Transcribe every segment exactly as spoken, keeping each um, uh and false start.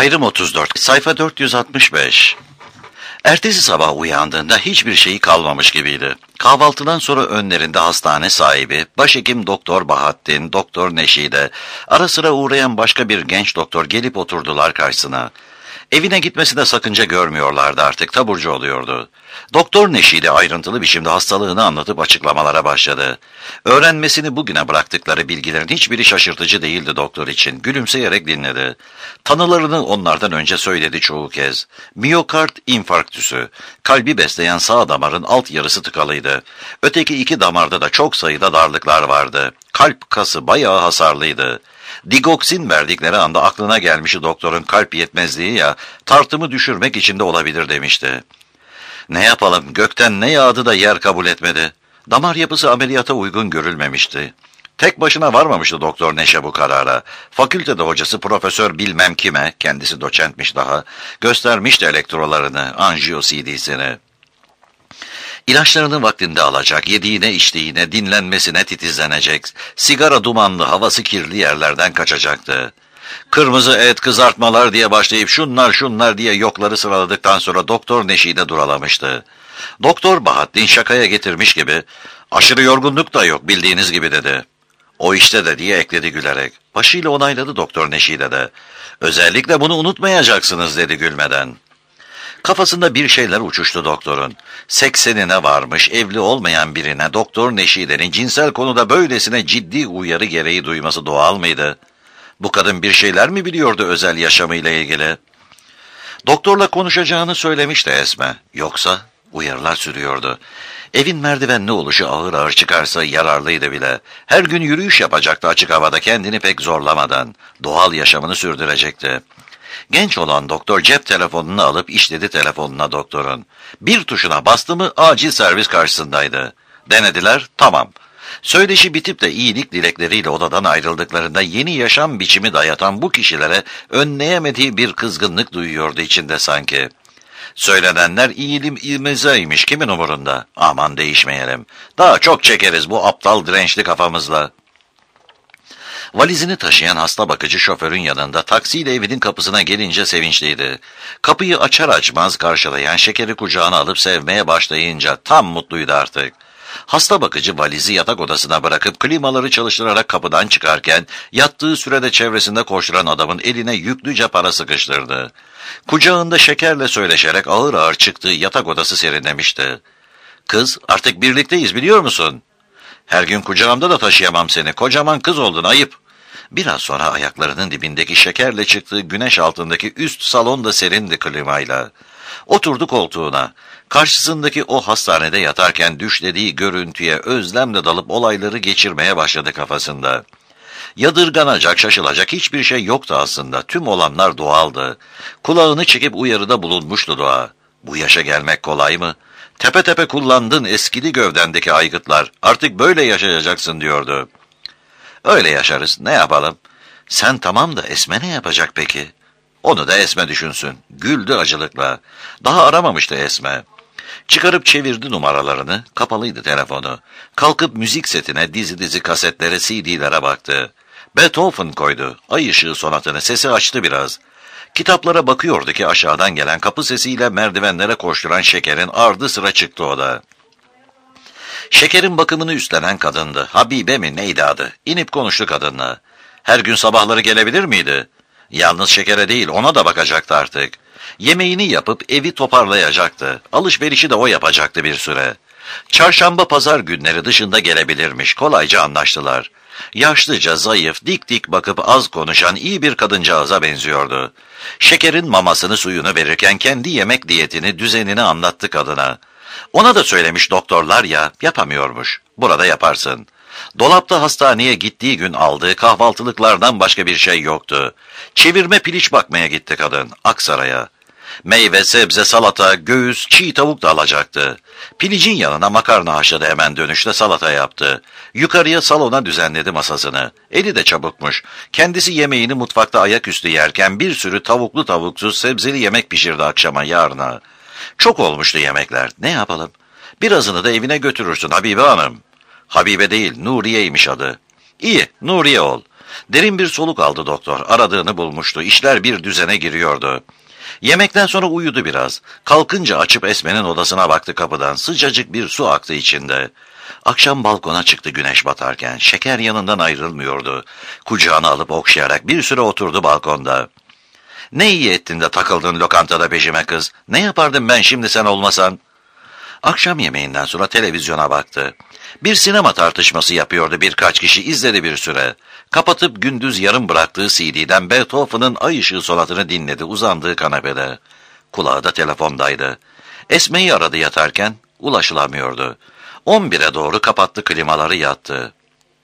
Ayrım otuz dört, sayfa dört yüz altmış beş. Ertesi sabah uyandığında hiçbir şeyi kalmamış gibiydi. Kahvaltıdan sonra önlerinde hastane sahibi, başhekim Doktor Bahattin, Doktor Neşide, ara sıra uğrayan başka bir genç doktor gelip oturdular karşısına. Evine gitmesine sakınca görmüyorlardı, artık taburcu oluyordu. Doktor Neşide ayrıntılı biçimde hastalığını anlatıp açıklamalara başladı. Öğrenmesini bugüne bıraktıkları bilgilerin hiçbiri şaşırtıcı değildi doktor için. Gülümseyerek dinledi. Tanılarını onlardan önce söyledi çoğu kez. Miyokard infarktüsü, kalbi besleyen sağ damarın alt yarısı tıkalıydı. Öteki iki damarda da çok sayıda darlıklar vardı. Kalp kası bayağı hasarlıydı. Digoksin verdikleri anda aklına gelmişti doktorun, kalp yetmezliği ya, tartımı düşürmek için de olabilir demişti. Ne yapalım, gökten ne yağdı da yer kabul etmedi. Damar yapısı ameliyata uygun görülmemişti. Tek başına varmamıştı Doktor Neşe bu karara. Fakültede hocası Profesör bilmem kime, kendisi doçentmiş daha, göstermişti elektrolarını, anjiyo C D'sini. İlaçlarını vaktinde alacak, yediğine içtiğine, dinlenmesine titizlenecek, sigara dumanlı, havası kirli yerlerden kaçacaktı. Kırmızı et, kızartmalar diye başlayıp şunlar şunlar diye yokları sıraladıktan sonra Doktor Neşide duralamıştı. Doktor Bahattin şakaya getirmiş gibi, aşırı yorgunluk da yok bildiğiniz gibi dedi. O işte de diye ekledi gülerek. Başıyla onayladı Doktor Neşide de. Özellikle bunu unutmayacaksınız dedi gülmeden. Kafasında bir şeyler uçuştu doktorun. Seksenine varmış, evli olmayan birine Doktor Neşide'nin cinsel konuda böylesine ciddi uyarı gereği duyması doğal mıydı? Bu kadın bir şeyler mi biliyordu özel yaşamıyla ilgili? Doktorla konuşacağını söylemişti Esme. Yoksa uyarılar sürüyordu. Evin merdivenli oluşu ağır ağır çıkarsa yararlıydı bile. Her gün yürüyüş yapacaktı açık havada, kendini pek zorlamadan. Doğal yaşamını sürdürecekti. Genç olan doktor cep telefonunu alıp işledi telefonuna doktorun. Bir tuşuna bastı mı acil servis karşısındaydı. Denediler, tamam. Söyleşi bitip de iyilik dilekleriyle odadan ayrıldıklarında yeni yaşam biçimi dayatan bu kişilere önleyemediği bir kızgınlık duyuyordu içinde sanki. Söylenenler iyilim ilmezeymiş, kimin umurunda? Aman değişmeyelim. Daha çok çekeriz bu aptal dirençli kafamızla. Valizini taşıyan hasta bakıcı şoförün yanında taksiyle evinin kapısına gelince sevinçliydi. Kapıyı açar açmaz karşılayan Şeker'i kucağına alıp sevmeye başlayınca tam mutluydu artık. Hasta bakıcı valizi yatak odasına bırakıp klimaları çalıştırarak kapıdan çıkarken yattığı sürede çevresinde koşturan adamın eline yüklüce para sıkıştırdı. Kucağında Şeker'le söyleşerek ağır ağır çıktığı yatak odası serinlemişti. Kız, artık birlikteyiz biliyor musun? Her gün kucağımda da taşıyamam seni. Kocaman kız oldun, ayıp. Biraz sonra ayaklarının dibindeki Şeker'le çıktığı güneş altındaki üst salon da serindi klimayla. Oturdu koltuğuna. Karşısındaki o hastanede yatarken düşlediği görüntüye özlemle dalıp olayları geçirmeye başladı kafasında. Yadırganacak, şaşılacak hiçbir şey yoktu aslında. Tüm olanlar doğaldı. Kulağını çekip uyarıda bulunmuştu doğa. Bu yaşa gelmek kolay mı? Tepe tepe kullandın eskidi gövdendeki aygıtlar. Artık böyle yaşayacaksın diyordu. Öyle yaşarız, ne yapalım? Sen tamam da Esme ne yapacak peki? Onu da Esme düşünsün. Güldü acılıkla. Daha aramamıştı Esme. Çıkarıp çevirdi numaralarını, kapalıydı telefonu. Kalkıp müzik setine, dizi dizi kasetlere, C D'lere baktı. Beethoven koydu. Ay ışığı sonatını, sesi açtı biraz. Kitaplara bakıyordu ki aşağıdan gelen kapı sesiyle merdivenlere koşturan Şeker'in ardı sıra çıktı o da. Şeker'in bakımını üstlenen kadındı. Habibe mi neydi adı? İnip konuştu kadınla. Her gün sabahları gelebilir miydi? Yalnız Şeker'e değil, ona da bakacaktı artık. Yemeğini yapıp evi toparlayacaktı. Alışverişi de o yapacaktı bir süre. Çarşamba pazar günleri dışında gelebilirmiş. Kolayca anlaştılar. Yaşlıca, zayıf, dik dik bakıp az konuşan iyi bir kadıncağıza benziyordu. Şeker'in mamasını suyunu verirken kendi yemek diyetini, düzenini anlattı kadına. Ona da söylemiş doktorlar ya, yapamıyormuş. Burada yaparsın. Dolapta hastaneye gittiği gün aldığı kahvaltılıklardan başka bir şey yoktu. Çevirme piliç bakmaya gitti kadın, Aksaray'a. Meyve, sebze, salata, göğüs, çiğ tavuk da alacaktı. Pilicin yanına makarna haşladı, hemen dönüşte salata yaptı. Yukarıya salona düzenledi masasını. Eli de çabukmuş. Kendisi yemeğini mutfakta ayaküstü yerken bir sürü tavuklu tavuksuz sebzeli yemek pişirdi akşama, yarına. Çok olmuştu yemekler, ne yapalım? Birazını da evine götürürsün Habibe Hanım. Habibe değil, Nuriye'ymiş adı. İyi, Nuriye ol. Derin bir soluk aldı doktor. Aradığını bulmuştu. İşler bir düzene giriyordu. Yemekten sonra uyudu biraz. Kalkınca açıp Esme'nin odasına baktı kapıdan. Sıcacık bir su aktı içinde. Akşam balkona çıktı güneş batarken. Şeker yanından ayrılmıyordu. Kucağına alıp okşayarak bir süre oturdu balkonda. Ne iyi ettin de takıldın lokantada peşime kız. Ne yapardım ben şimdi sen olmasan? Akşam yemeğinden sonra televizyona baktı. Bir sinema tartışması yapıyordu birkaç kişi, izledi bir süre. Kapatıp gündüz yarım bıraktığı C D'den Beethoven'ın Ay Işığı sonatını dinledi uzandığı kanepede. Kulağı da telefondaydı. Esme'yi aradı yatarken, ulaşılamıyordu. on bire doğru kapattı klimaları yattı.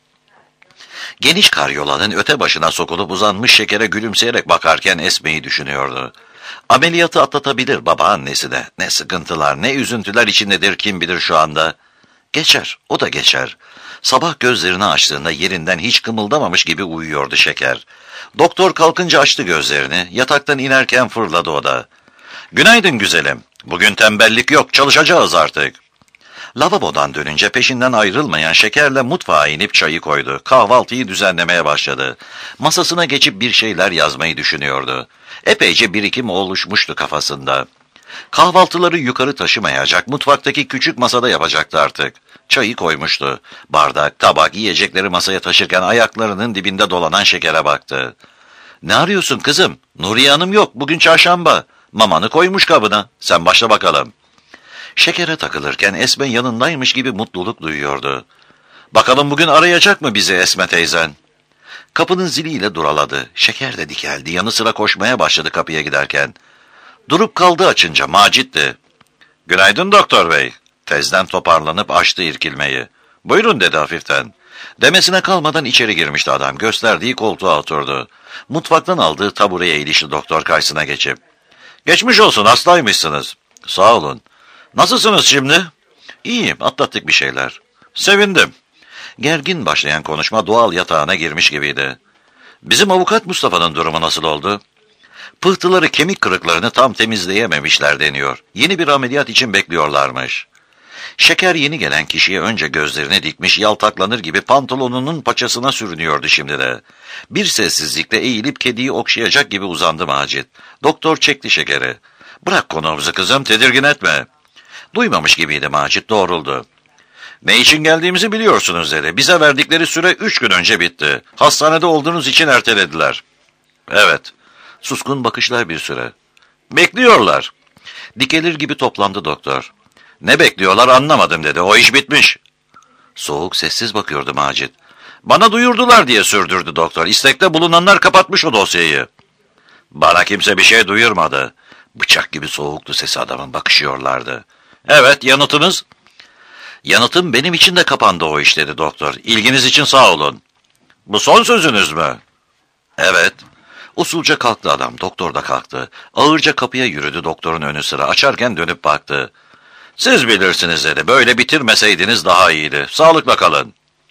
Geniş karyolanın öte başına sokulup uzanmış Şeker'e gülümseyerek bakarken Esme'yi düşünüyordu. Ameliyatı atlatabilir babaannesi de. Ne sıkıntılar, ne üzüntüler içindedir kim bilir şu anda. Geçer, o da geçer. Sabah gözlerini açtığında yerinden hiç kımıldamamış gibi uyuyordu Şeker. Doktor kalkınca açtı gözlerini, yataktan inerken fırladı o da. "Günaydın güzelim, bugün tembellik yok, çalışacağız artık." Lavabodan dönünce peşinden ayrılmayan Şeker'le mutfağa inip çayı koydu. Kahvaltıyı düzenlemeye başladı. Masasına geçip bir şeyler yazmayı düşünüyordu. Epeyce birikim oluşmuştu kafasında. Kahvaltıları yukarı taşımayacak, mutfaktaki küçük masada yapacaktı artık. Çayı koymuştu. Bardak, tabak, yiyecekleri masaya taşırken ayaklarının dibinde dolanan Şeker'e baktı. "Ne arıyorsun kızım? Nuriye Hanım yok, bugün çarşamba. Mamanı koymuş kabına. Sen başla bakalım." Şeker'e takılırken Esme yanındaymış gibi mutluluk duyuyordu. "Bakalım bugün arayacak mı bizi Esme teyzen?" Kapının ziliyle duraladı. Şeker de dikeldi. Yanı sıra koşmaya başladı kapıya giderken. Durup kaldı açınca Macit'ti. "Günaydın doktor bey." Tezden toparlanıp açtı irkilmeyi. "Buyurun" dedi hafiften. Demesine kalmadan içeri girmişti adam. Gösterdiği koltuğa oturdu. Mutfaktan aldığı tabureye ilişti doktor karşısına geçip. "Geçmiş olsun, hastaymışsınız." "Sağ olun." "Nasılsınız şimdi?" "İyiyim, atlattık bir şeyler." "Sevindim." Gergin başlayan konuşma doğal yatağına girmiş gibiydi. "Bizim avukat Mustafa'nın durumu nasıl oldu?" "Pıhtıları, kemik kırıklarını tam temizleyememişler deniyor. Yeni bir ameliyat için bekliyorlarmış." Şeker yeni gelen kişiye önce gözlerini dikmiş, yaltaklanır gibi pantolonunun paçasına sürünüyordu şimdi de. Bir sessizlikle eğilip kediyi okşayacak gibi uzandı Macit. Doktor çekti Şeker'i. "Bırak konuğumuzu kızım, tedirgin etme." Duymamış gibiydi Macit, doğruldu. "Ne için geldiğimizi biliyorsunuz" dedi. "Bize verdikleri süre üç gün önce bitti. Hastanede olduğunuz için ertelediler." "Evet." Suskun bakışlar bir süre. "Bekliyorlar." Dikelir gibi toplandı doktor. "Ne bekliyorlar anlamadım" dedi. "O iş bitmiş." Soğuk sessiz bakıyordu Macit. "Bana duyurdular" diye sürdürdü doktor. "İstekte bulunanlar kapatmış o dosyayı." "Bana kimse bir şey duyurmadı." Bıçak gibi soğuktu sesi adamın, bakışıyorlardı. "Evet, yanıtınız?" "Yanıtım benim için de kapandı o iş" dedi doktor. "İlginiz için sağ olun." "Bu son sözünüz mü?" "Evet." Usulca kalktı adam, doktor da kalktı. Ağırca kapıya yürüdü doktorun önü sıra. Açarken dönüp baktı. "Siz bilirsiniz" dedi. "Böyle bitirmeseydiniz daha iyiydi. Sağlıkla kalın."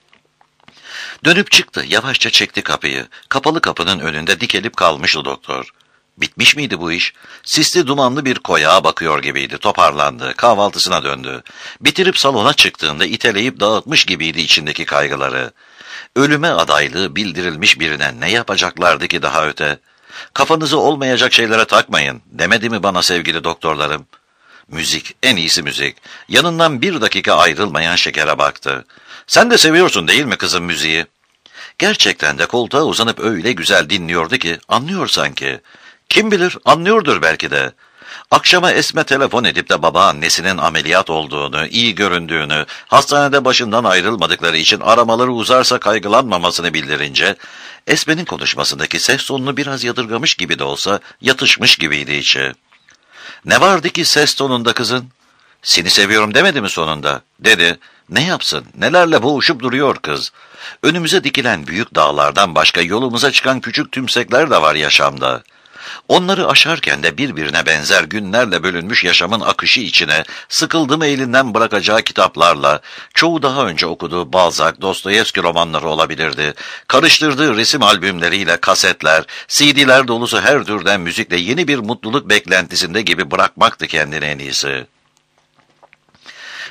Dönüp çıktı, yavaşça çekti kapıyı. Kapalı kapının önünde dikelip kalmıştı doktor. Bitmiş miydi bu iş? Sisli dumanlı bir koyağa bakıyor gibiydi. Toparlandı, kahvaltısına döndü. Bitirip salona çıktığında iteleyip dağıtmış gibiydi içindeki kaygıları. Ölüme adaylığı bildirilmiş birine ne yapacaklardı ki daha öte? "Kafanızı olmayacak şeylere takmayın" demedi mi bana sevgili doktorlarım? Müzik, en iyisi müzik. Yanından bir dakika ayrılmayan Şeker'e baktı. "Sen de seviyorsun değil mi kızım müziği?" Gerçekten de koltuğa uzanıp öyle güzel dinliyordu ki anlıyor sanki. Kim bilir, anlıyordur belki de. Akşama Esme telefon edip de babaannesinin ameliyat olduğunu, iyi göründüğünü, hastanede başından ayrılmadıkları için aramaları uzarsa kaygılanmamasını bildirince, Esme'nin konuşmasındaki ses tonunu biraz yadırgamış gibi de olsa yatışmış gibiydi içi. "Ne vardı ki ses tonunda kızın?" "Seni seviyorum" demedi mi sonunda? Dedi. Ne yapsın, nelerle boğuşup duruyor kız. Önümüze dikilen büyük dağlardan başka yolumuza çıkan küçük tümsekler de var yaşamda. Onları aşarken de birbirine benzer günlerle bölünmüş yaşamın akışı içine sıkıldım elinden bırakacağı kitaplarla, çoğu daha önce okuduğu Balzac, Dostoyevski romanları olabilirdi. Karıştırdığı resim albümleriyle kasetler, C D'ler dolusu her türden müzikle yeni bir mutluluk beklentisinde gibi bırakmaktı kendini en iyisi.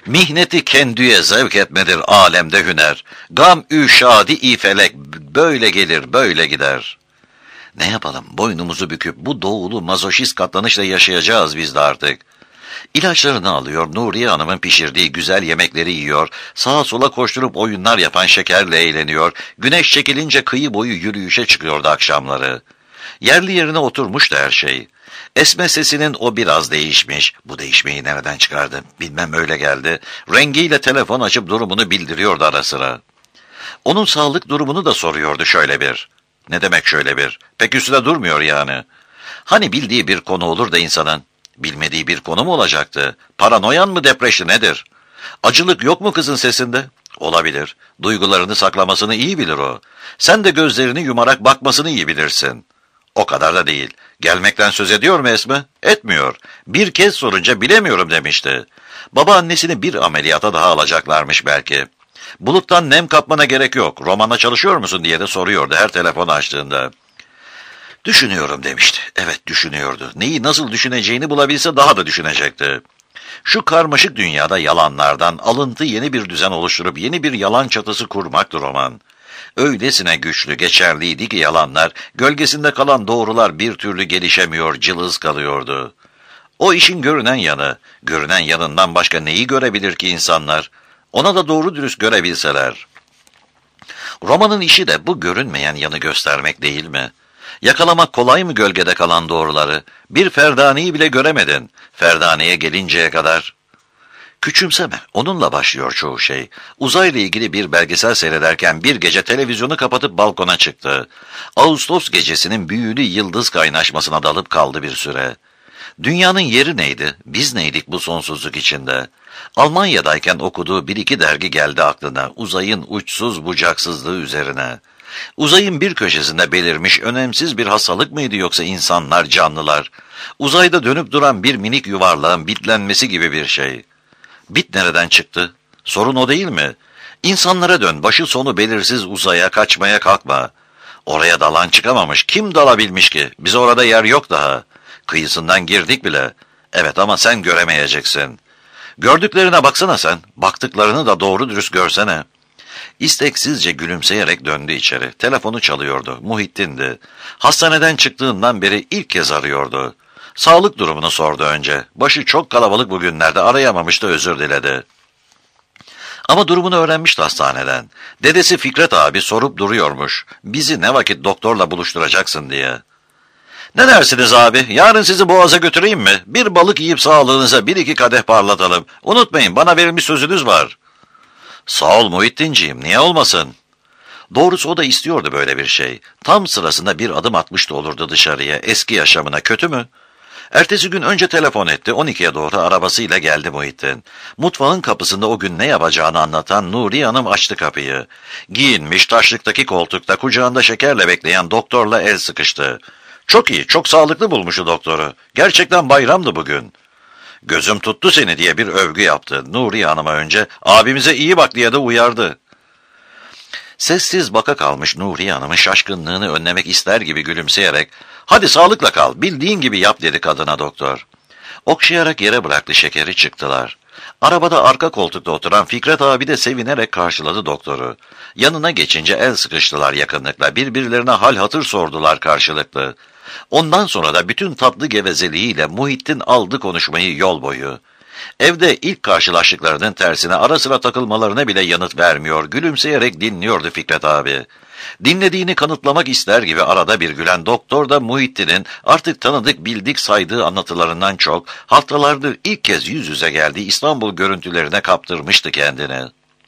Mihneti kendüye zevk etmedir alemde hüner. Gam ü şadi i felek böyle gelir böyle gider. Ne yapalım, boynumuzu büküp bu doğulu mazoşist katlanışla yaşayacağız biz de artık. İlaçlarını alıyor, Nuriye Hanım'ın pişirdiği güzel yemekleri yiyor, sağa sola koşturup oyunlar yapan Şeker'le eğleniyor, güneş çekilince kıyı boyu yürüyüşe çıkıyordu akşamları. Yerli yerine oturmuştu her şey. Esme sesinin o biraz değişmiş, bu değişmeyi nereden çıkardı bilmem öyle geldi, rengiyle telefon açıp durumunu bildiriyordu ara sıra. Onun sağlık durumunu da soruyordu şöyle bir. Ne demek şöyle bir? Pek üstüne durmuyor yani. Hani bildiği bir konu olur da insanın, bilmediği bir konu mu olacaktı? Paranoyan mı, depreşti nedir? Acılık yok mu kızın sesinde? Olabilir. Duygularını saklamasını iyi bilir o. Sen de gözlerini yumarak bakmasını iyi bilirsin. O kadar da değil. Gelmekten söz ediyor mu Esme? Etmiyor. Bir kez sorunca bilemiyorum demişti. Babaannesini bir ameliyata daha alacaklarmış belki. Buluttan nem kapmana gerek yok. Romana çalışıyor musun diye de soruyordu her telefon açtığında. Düşünüyorum demişti. Evet düşünüyordu. Neyi nasıl düşüneceğini bulabilse daha da düşünecekti. Şu karmaşık dünyada yalanlardan alıntı yeni bir düzen oluşturup yeni bir yalan çatısı kurmaktır roman. Öylesine güçlü, geçerliydi ki yalanlar, gölgesinde kalan doğrular bir türlü gelişemiyor, cılız kalıyordu. O işin görünen yanı, görünen yanından başka neyi görebilir ki insanlar? Ona da doğru dürüst görebilseler. Romanın işi de bu görünmeyen yanı göstermek değil mi? Yakalamak kolay mı gölgede kalan doğruları? Bir Ferdani'yi bile göremedin. Ferdane'ye gelinceye kadar. Küçümseme, onunla başlıyor çoğu şey. Uzayla ilgili bir belgesel seyrederken bir gece televizyonu kapatıp balkona çıktı. Ağustos gecesinin büyülü yıldız kaynaşmasına dalıp kaldı bir süre. Dünyanın yeri neydi? Biz neydik bu sonsuzluk içinde? Almanya'dayken okuduğu bir iki dergi geldi aklına, uzayın uçsuz bucaksızlığı üzerine. Uzayın bir köşesinde belirmiş önemsiz bir hastalık mıydı yoksa insanlar, canlılar? Uzayda dönüp duran bir minik yuvarlağın bitlenmesi gibi bir şey. Bit nereden çıktı? Sorun o değil mi? İnsanlara dön, başı sonu belirsiz uzaya kaçmaya kalkma. Oraya dalan çıkamamış, kim dalabilmiş ki? Bize orada yer yok daha. Kıyısından girdik bile. Evet ama sen göremeyeceksin. Gördüklerine baksana sen, baktıklarını da doğru dürüst görsene. İsteksizce gülümseyerek döndü içeri. Telefonu çalıyordu. Muhittin'di. Hastaneden çıktığından beri ilk kez arıyordu. Sağlık durumunu sordu önce. Başı çok kalabalık bugünlerde, arayamamıştı, özür diledi. Ama durumunu öğrenmişti hastaneden. Dedesi Fikret abi sorup duruyormuş. Bizi ne vakit doktorla buluşturacaksın diye. Ne dersiniz abi? Yarın sizi Boğaz'a götüreyim mi? Bir balık yiyip sağlığınıza bir iki kadeh parlatalım. Unutmayın, bana verilmiş sözünüz var. Sağ ol Muhittinciğim, niye olmasın? Doğrusu o da istiyordu böyle bir şey. Tam sırasında bir adım atmıştı olurdu dışarıya, eski yaşamına. Kötü mü? Ertesi gün önce telefon etti. on ikiye doğru arabasıyla geldi Muhittin. Mutfağın kapısında o gün ne yapacağını anlatan Nuriye Hanım açtı kapıyı. Giyinmiş, taşlıktaki koltukta kucağında Şeker'le bekleyen doktorla el sıkıştı. Çok iyi, çok sağlıklı bulmuşu doktoru. Gerçekten bayramdı bugün. Gözüm tuttu seni diye bir övgü yaptı. Nuriye Hanım'a önce abimize iyi bak diye de uyardı. Sessiz baka kalmış Nuriye Hanım'ın şaşkınlığını önlemek ister gibi gülümseyerek hadi sağlıkla kal, bildiğin gibi yap dedi kadına doktor. Okşayarak yere bıraktı Şeker'i, çıktılar. Arabada arka koltukta oturan Fikret abi de sevinerek karşıladı doktoru. Yanına geçince el sıkıştılar yakınlıkla, birbirlerine hal hatır sordular karşılıklı. Ondan sonra da bütün tatlı gevezeliğiyle Muhittin aldı konuşmayı yol boyu. Evde ilk karşılaştıklarının tersine ara sıra takılmalarına bile yanıt vermiyor, gülümseyerek dinliyordu Fikret abi. Dinlediğini kanıtlamak ister gibi arada bir gülen doktor da Muhittin'in artık tanıdık bildik saydığı anlatılarından çok haftalardır ilk kez yüz yüze geldiği İstanbul görüntülerine kaptırmıştı kendini.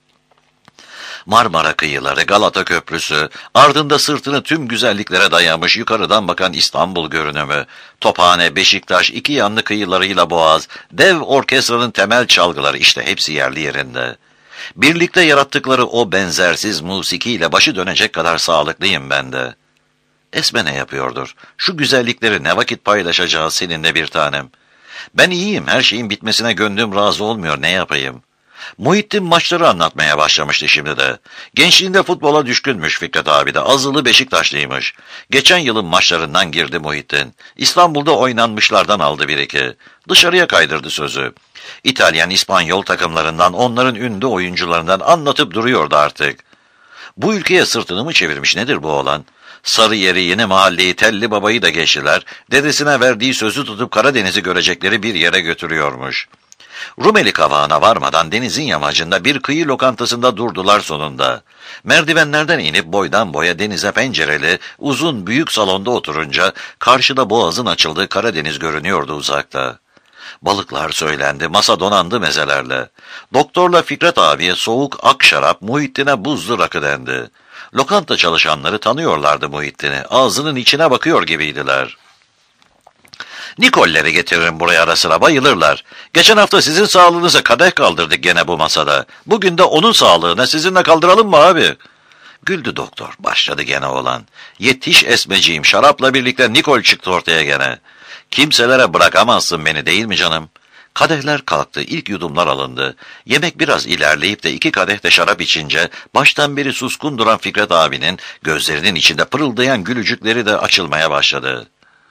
Marmara kıyıları, Galata Köprüsü, ardında sırtını tüm güzelliklere dayamış yukarıdan bakan İstanbul görünümü, Tophane, Beşiktaş, iki yanlı kıyılarıyla Boğaz, dev orkestranın temel çalgıları, işte hepsi yerli yerinde. Birlikte yarattıkları o benzersiz musikiyle başı dönecek kadar sağlıklıyım ben de. Esme ne yapıyordur? Şu güzellikleri ne vakit paylaşacağız seninle bir tanem? Ben iyiyim, her şeyin bitmesine gönlüm razı olmuyor, ne yapayım? Muhittin maçları anlatmaya başlamıştı şimdi de. Gençliğinde futbola düşkünmüş Fikret abi de. Azılı Beşiktaşlıymış. Geçen yılın maçlarından girdi Muhittin. İstanbul'da oynanmışlardan aldı bir iki. Dışarıya kaydırdı sözü. İtalyan, İspanyol takımlarından, onların ünlü oyuncularından anlatıp duruyordu artık. Bu ülkeye sırtını mı çevirmiş nedir bu olan? Sarıyer'i, Yeni Mahalleyi, Telli Baba'yı da geçtiler. Dedesine verdiği sözü tutup Karadeniz'i görecekleri bir yere götürüyormuş. Rumeli Kavağı'na varmadan denizin yamacında bir kıyı lokantasında durdular sonunda. Merdivenlerden inip boydan boya denize pencereli, uzun büyük salonda oturunca karşıda boğazın açıldığı Karadeniz görünüyordu uzakta. Balıklar söylendi, masa donandı mezelerle. Doktorla Fikret abiye soğuk ak şarap, Muhittin'e buzlu rakı dendi. Lokanta çalışanları tanıyorlardı Muhittin'i, ağzının içine bakıyor gibiydiler. Nikolleri getiririm buraya ara sıra, bayılırlar. Geçen hafta sizin sağlığınıza kadeh kaldırdık gene bu masada. Bugün de onun sağlığına sizinle kaldıralım mı abi? Güldü doktor, başladı gene olan. Yetiş esmeciğim, şarapla birlikte Nikol çıktı ortaya gene. Kimselere bırakamazsın beni değil mi canım? Kadehler kalktı, ilk yudumlar alındı. Yemek biraz ilerleyip de iki kadeh de şarap içince baştan beri suskun duran Fikret abinin gözlerinin içinde pırıldayan gülücükleri de açılmaya başladı.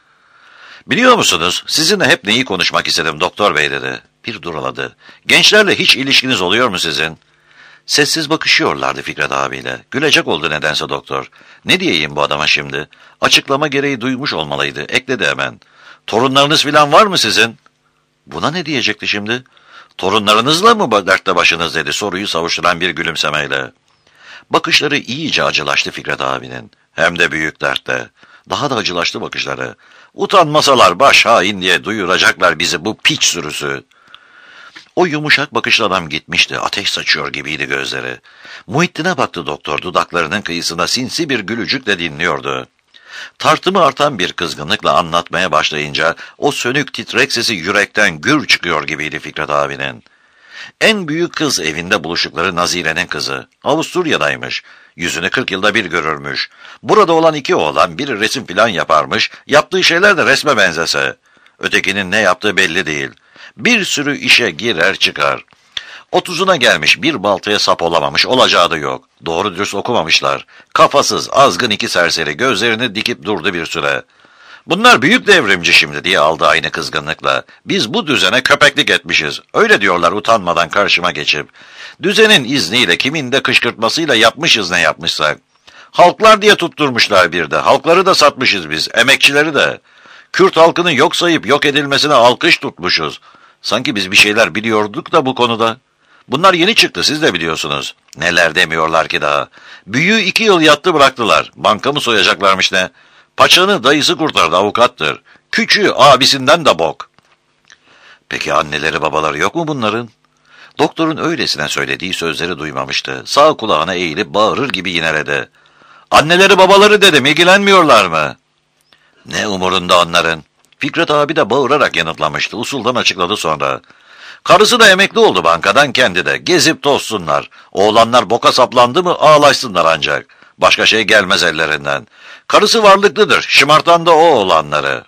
Biliyor musunuz, sizinle hep neyi konuşmak istedim doktor bey dedi. Bir duraladı. Gençlerle hiç ilişkiniz oluyor mu sizin? Sessiz bakışıyorlardı Fikret abiyle. Gülecek oldu nedense doktor. Ne diyeyim bu adama şimdi? Açıklama gereği duymuş olmalıydı. Ekledi hemen. Torunlarınız filan var mı sizin? Buna ne diyecekti şimdi? Torunlarınızla mı dertte başınız dedi soruyu savuşturan bir gülümsemeyle. Bakışları iyice acılaştı Fikret abinin. Hem de büyük dertte. Daha da acılaştı bakışları. Utanmasalar baş hain diye duyuracaklar bizi bu piç sürüsü. O yumuşak bakışlı adam gitmişti. Ateş saçıyor gibiydi gözleri. Muhittin'e baktı doktor. Dudaklarının kıyısında sinsi bir gülücükle dinliyordu. Tartımı artan bir kızgınlıkla anlatmaya başlayınca o sönük titrek sesi yürekten gür çıkıyor gibiydi Fikret abinin. En büyük kız evinde buluştukları Nazire'nin kızı. Avusturya'daymış. Yüzünü kırk yılda bir görürmüş. Burada olan iki oğlan biri resim filan yaparmış. Yaptığı şeyler de resme benzese. Ötekinin ne yaptığı belli değil. Bir sürü işe girer çıkar. Otuzuna gelmiş bir baltaya sap olamamış, olacağı da yok. Doğru dürüst okumamışlar. Kafasız, azgın iki serseri gözlerini dikip durdu bir süre. Bunlar büyük devrimci şimdi diye aldı aynı kızgınlıkla. Biz bu düzene köpeklik etmişiz. Öyle diyorlar utanmadan karşıma geçip. Düzenin izniyle kimin de kışkırtmasıyla yapmışız ne yapmışsak. Halklar diye tutturmuşlar bir de. Halkları da satmışız biz, emekçileri de. Kürt halkının yok sayıp yok edilmesine alkış tutmuşuz. Sanki biz bir şeyler biliyorduk da bu konuda. Bunlar yeni çıktı, siz de biliyorsunuz. Neler demiyorlar ki daha. Büyüğü iki yıl yattı bıraktılar. Bankamı soyacaklarmış ne? Paçanı dayısı kurtardı, avukattır. Küçüğü abisinden de bok. Peki anneleri babaları yok mu bunların? Doktorun öylesine söylediği sözleri duymamıştı. Sağ kulağına eğilip bağırır gibi yineledi. Anneleri babaları dedim, ilgilenmiyorlar mı? Ne umurunda onların? Fikret abi de bağırarak yanıtlamıştı. Usuldan açıkladı sonra. Karısı da emekli oldu bankadan, kendi de. Gezip tozsunlar. Oğlanlar boka saplandı mı ağlaşsınlar ancak. Başka şey gelmez ellerinden. Karısı varlıklıdır. Şımartan da o oğlanları.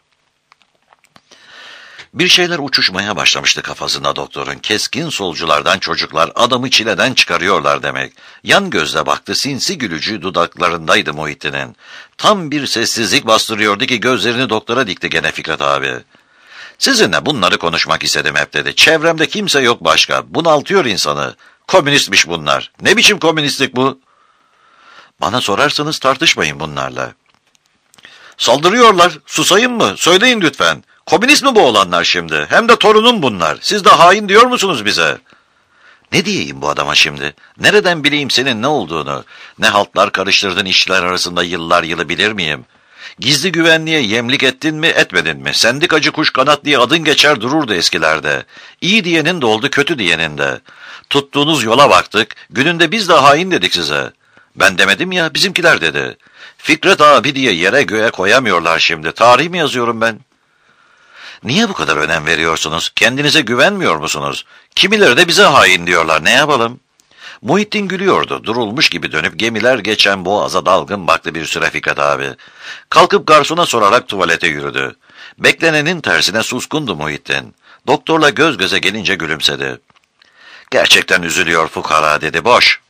Bir şeyler uçuşmaya başlamıştı kafasında doktorun. Keskin solculardan çocuklar adamı çileden çıkarıyorlar demek. Yan gözle baktı, sinsi gülücü dudaklarındaydı Muhittin'in. Tam bir sessizlik bastırıyordu ki gözlerini doktora dikti gene Fikret abi. Sizinle bunları konuşmak istedim hep dedi. Çevremde kimse yok başka. Bunaltıyor insanı. Komünistmiş bunlar. Ne biçim komünistlik bu? Bana sorarsanız tartışmayın bunlarla. Saldırıyorlar. Susayım mı? Söyleyin lütfen. Komünist mi bu olanlar şimdi? Hem de torunum bunlar. Siz de hain diyor musunuz bize? Ne diyeyim bu adama şimdi? Nereden bileyim senin ne olduğunu? Ne haltlar karıştırdın işçiler arasında yıllar yılı bilir miyim? Gizli güvenliğe yemlik ettin mi etmedin mi? Sendikacı kuş kanat diye adın geçer dururdu eskilerde. İyi diyenin de oldu, kötü diyenin de. Tuttuğunuz yola baktık, gününde biz de hain dedik size. Ben demedim ya, bizimkiler dedi. Fikret abi diye yere göğe koyamıyorlar şimdi. Tarih mi yazıyorum ben? Niye bu kadar önem veriyorsunuz? Kendinize güvenmiyor musunuz? Kimileri de bize hain diyorlar, ne yapalım? Muhittin gülüyordu. Durulmuş gibi dönüp gemiler geçen boğaza dalgın baktı bir süre Fikret abi. Kalkıp garsona sorarak tuvalete yürüdü. Beklenenin tersine suskundu Muhittin. Doktorla göz göze gelince gülümsedi. Gerçekten üzülüyor fukara dedi, boş.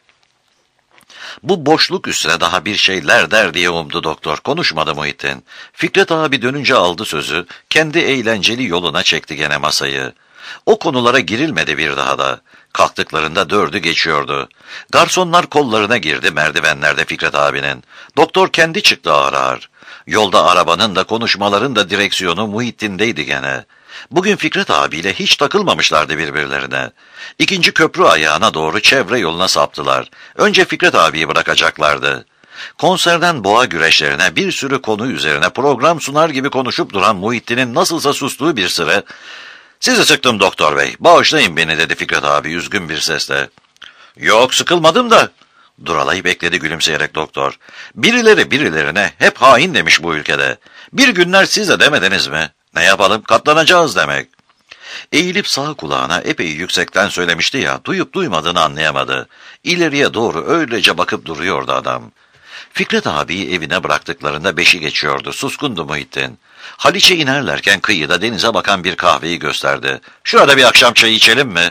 Bu boşluk üstüne daha bir şeyler der diye umdu doktor. Konuşmadı Muhittin. Fikret abi dönünce aldı sözü, kendi eğlenceli yoluna çekti gene masayı. O konulara girilmedi bir daha da. Kalktıklarında dördü geçiyordu. Garsonlar kollarına girdi merdivenlerde Fikret abinin. Doktor kendi çıktı ağır ağır. Yolda arabanın da konuşmaların da direksiyonu Muhittin'deydi gene. Bugün Fikret abiyle hiç takılmamışlardı birbirlerine. İkinci köprü ayağına doğru çevre yoluna saptılar. Önce Fikret abiyi bırakacaklardı. Konserden boğa güreşlerine bir sürü konu üzerine program sunar gibi konuşup duran Muhittin'in nasılsa sustuğu bir sıra, "Sizi sıktım doktor bey, bağışlayın beni," dedi Fikret abi üzgün bir sesle. "Yok, sıkılmadım da," duralayıp bekledi gülümseyerek doktor. "Birileri birilerine hep hain demiş bu ülkede. Bir günler siz de demediniz mi? Ne yapalım, katlanacağız demek." Eğilip sağ kulağına epey yüksekten söylemişti ya, duyup duymadığını anlayamadı. İleriye doğru öylece bakıp duruyordu adam. Fikret abiyi evine bıraktıklarında beşi geçiyordu, suskundu Muhittin. Haliç'e inerlerken kıyıda denize bakan bir kahveyi gösterdi. "Şurada bir akşam çayı içelim mi?"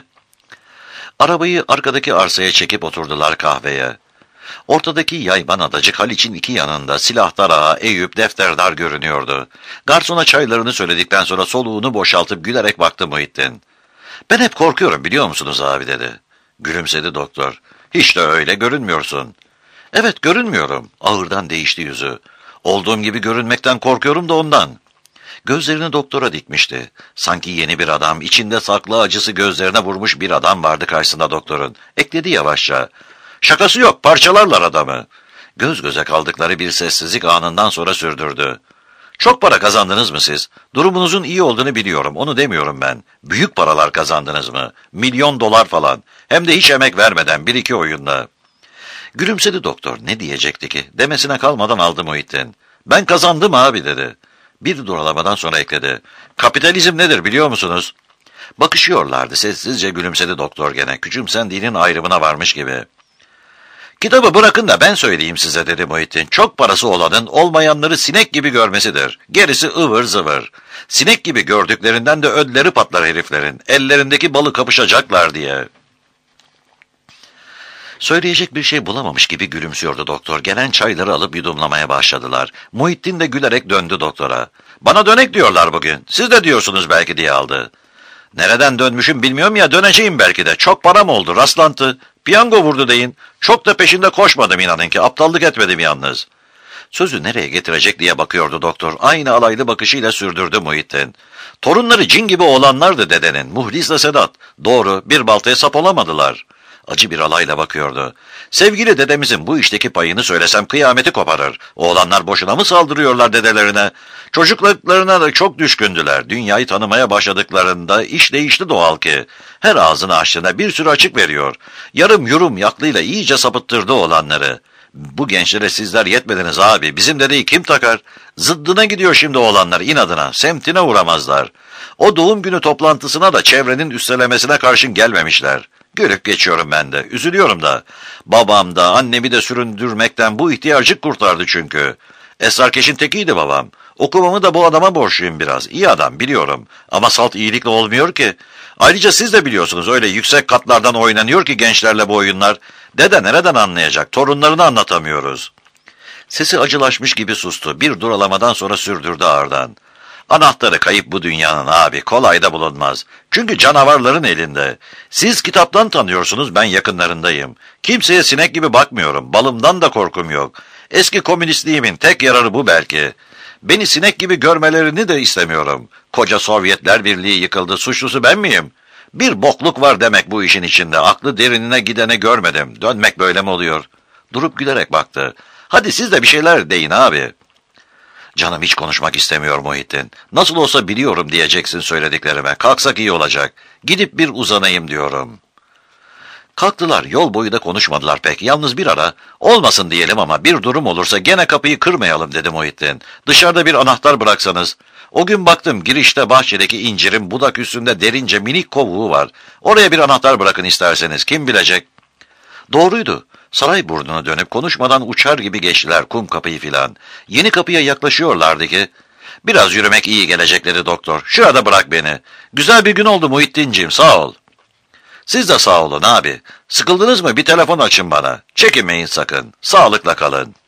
Arabayı arkadaki arsaya çekip oturdular kahveye. Ortadaki yayvan adacık Haliç'in iki yanında silahtar ağa, Eyüp, defterdar görünüyordu. Garsona çaylarını söyledikten sonra soluğunu boşaltıp gülerek baktı Muhittin. "Ben hep korkuyorum biliyor musunuz abi," dedi. Gülümsedi doktor. "Hiç de öyle görünmüyorsun." "Evet, görünmüyorum." Ağırdan değişti yüzü. "Olduğum gibi görünmekten korkuyorum da ondan." Gözlerini doktora dikmişti. Sanki yeni bir adam, içinde saklı acısı gözlerine vurmuş bir adam vardı karşısında doktorun. Ekledi yavaşça. "Şakası yok, parçalarlar adamı." Göz göze kaldıkları bir sessizlik anından sonra sürdürdü. "Çok para kazandınız mı siz? Durumunuzun iyi olduğunu biliyorum, onu demiyorum ben. Büyük paralar kazandınız mı? Milyon dolar falan. Hem de hiç emek vermeden bir iki oyunda." Gülümsedi doktor, ne diyecekti ki? Demesine kalmadan aldı Muhittin. "Ben kazandım abi," dedi. Bir duralamadan sonra ekledi. "Kapitalizm nedir biliyor musunuz?" Bakışıyorlardı, sessizce gülümsedi doktor gene. Küçümsendiğinin ayrımına varmış gibi. "Kitabı bırakın da ben söyleyeyim size," dedi Muhittin. "Çok parası olanın olmayanları sinek gibi görmesidir. Gerisi ıvır zıvır. Sinek gibi gördüklerinden de ödleri patlar heriflerin. Ellerindeki balı kapışacaklar diye." Söyleyecek bir şey bulamamış gibi gülümsüyordu doktor. Gelen çayları alıp yudumlamaya başladılar. Muhittin de gülerek döndü doktora. "Bana dönek diyorlar bugün. Siz de diyorsunuz belki," diye aldı. "Nereden dönmüşüm bilmiyorum ya, döneceğim belki de. Çok param oldu, rastlantı. Piyango vurdu deyin. Çok da peşinde koşmadım inanın ki. Aptallık etmedim yalnız." Sözü nereye getirecek diye bakıyordu doktor. Aynı alaylı bakışıyla sürdürdü Muhittin. "Torunları cin gibi oğlanlardı dedenin. Muhlis'le Sedat. Doğru, bir baltaya sap olamadılar." Acı bir alayla bakıyordu. "Sevgili dedemizin bu işteki payını söylesem kıyameti koparır. Oğlanlar boşuna mı saldırıyorlar dedelerine? Çocukluklarına da çok düşkündüler. Dünyayı tanımaya başladıklarında iş değişti doğal ki. Her ağzını açtığına bir sürü açık veriyor. Yarım yurum yaklıyla iyice sapıttırdı oğlanları. Bu gençlere sizler yetmediniz abi. Bizim dedeyi kim takar? Zıddına gidiyor şimdi oğlanlar inadına. Semtine uğramazlar. O doğum günü toplantısına da çevrenin üstelemesine karşın gelmemişler. Gülüp geçiyorum ben de. Üzülüyorum da. Babam da annemi de süründürmekten bu ihtiyacı kurtardı çünkü. Esrarkeş'in tekiydi babam. Okumamı da bu adama borçluyum biraz. İyi adam biliyorum. Ama salt iyilikle olmuyor ki. Ayrıca siz de biliyorsunuz öyle yüksek katlardan oynanıyor ki gençlerle bu oyunlar. Dede nereden anlayacak? Torunlarını anlatamıyoruz. Sesi acılaşmış gibi sustu. Bir duralamadan sonra sürdürdü ağırdan. "Anahtarı kayıp bu dünyanın abi, kolay da bulunmaz. Çünkü canavarların elinde. Siz kitaptan tanıyorsunuz, ben yakınlarındayım. Kimseye sinek gibi bakmıyorum, balımdan da korkum yok. Eski komünistliğimin tek yararı bu belki. Beni sinek gibi görmelerini de istemiyorum. Koca Sovyetler Birliği yıkıldı, suçlusu ben miyim? Bir bokluk var demek bu işin içinde, aklı derinine gidene görmedim. Dönmek böyle mi oluyor?" Durup gülerek baktı. "Hadi siz de bir şeyler deyin abi." "Canım hiç konuşmak istemiyor Muhittin. Nasıl olsa biliyorum diyeceksin söylediklerime. Kalksak iyi olacak. Gidip bir uzanayım diyorum." Kalktılar, yol boyu da konuşmadılar pek. Yalnız bir ara, "Olmasın diyelim ama bir durum olursa gene kapıyı kırmayalım," dedi Muhittin. "Dışarıda bir anahtar bıraksanız. O gün baktım girişte bahçedeki incirin budak üstünde derince minik kovuğu var. Oraya bir anahtar bırakın isterseniz, kim bilecek." Doğruydu. Saray burnuna dönüp konuşmadan uçar gibi geçtiler kum kapıyı filan. Yeni kapıya yaklaşıyorlardı ki, "Biraz yürümek iyi gelecek," dedi doktor. "Şurada bırak beni. Güzel bir gün oldu Muhittinciğim, sağ ol." Siz de sağ olun abi. Sıkıldınız mı bir telefon açın bana. Çekinmeyin sakın. Sağlıkla kalın.